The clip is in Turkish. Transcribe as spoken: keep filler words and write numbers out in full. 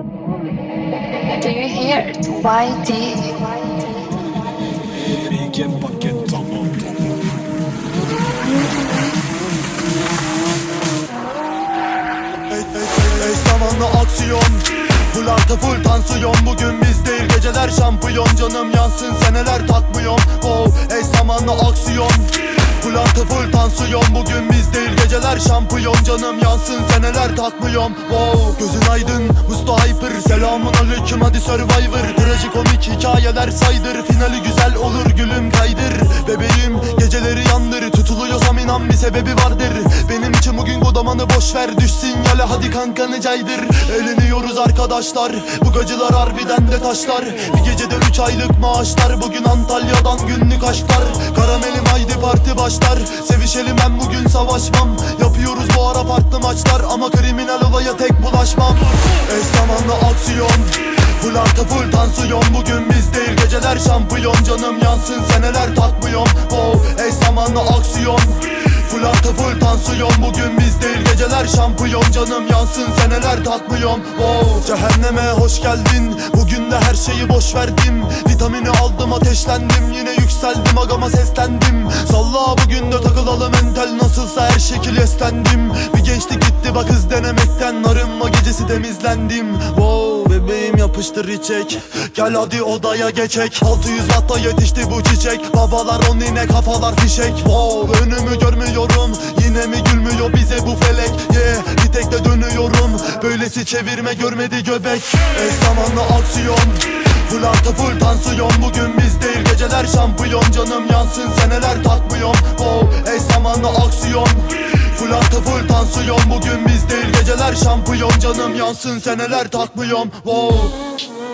Do you hear it? Y D. Bilge paket tamam. Ey, ey, ey zamanla aksiyon, full artı full tansiyon. Bugün biz değil geceler şampiyon. Canım yansın seneler takmıyorum. Oh, ey zamanla aksiyon, full artı full tansiyon. Bugün biz değil geceler şampiyon. Canım yansın seneler takmıyorum. Wow, gözün aydın Musto Hyper. Selamun aleyküm hadi Survivor. Trajikomik hikayeler saydır. Finali güzel olur gülüm kaydır. Bebeğim geceleri yandır. Tutuluyorsam inan bir sebebi vardır. Benim için bugün godamanı boşver. Düş sinyale hadi kankanı caydır. Eğleniyoruz arkadaşlar. Bu gacılar harbiden de taşlar. Bir gecede üç aylık maaşlar. Bugün Antalya'dan günlük aşklar. Karamelim haydi parti başlar. Sevişelim ben bugün savaşmam. Yapıyoruz bu ara farklı maçlar. Ama kriminal olaya tek bulaşmam. Eş zamanlı aksiyon, full artı full tansiyon. Bugün biz değil geceler şampiyon. Canım yansın seneler takmıyorum. Oh, eş zamanlı aksiyon, full artı full tansiyon. Bugün biz değil geceler şampiyon. Canım yansın seneler takmıyorum. Oh, cehenneme hoş geldin. Bugün de her şeyi boş verdim. Vitamini aldım ateşlendim. Yine yükseldim agama seslendim. Salla bugün de takılalım entel. Nasılsa her şekil eslendim. Bir gençlik gitti bak hız denemekten. Arınma gecesi temizlendim. Wow, bebeğim yapıştır içek. Gel hadi odaya geçek. altı yüz watta yetişti bu çiçek. Babalar on yine kafalar fişek. Wow, önümü görmüyorum. Yine mi gülmüyor bize bu felek? Yeah, bir tek de dönüyorum. Böylesi çevirme görmedi göbek. Eş zamanlı aksiyon, full artı full tansiyon. Bugün biz değil geceler şampiyon. Canım yansın seneler takmıyorum. Oh, eş zamanlı aksiyon, full artı full tansiyon. Bugün biz değil geceler şampiyon. Canım yansın seneler takmıyorum. Wow.